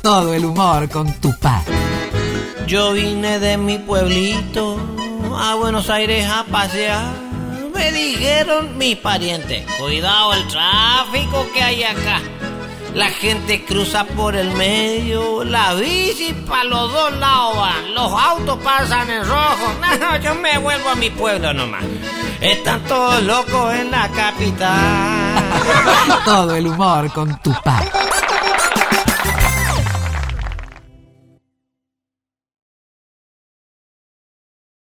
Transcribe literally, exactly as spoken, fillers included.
Todo el humor con Tupac. Yo vine de mi pueblito a Buenos Aires a pasear. Me dijeron mis parientes, cuidado el tráfico que hay acá. La gente cruza por el medio, la bici para los dos lados van, los autos pasan en rojo. No, yo me vuelvo a mi pueblo nomás. Están todos locos en la capital. Todo el humor con Tupac.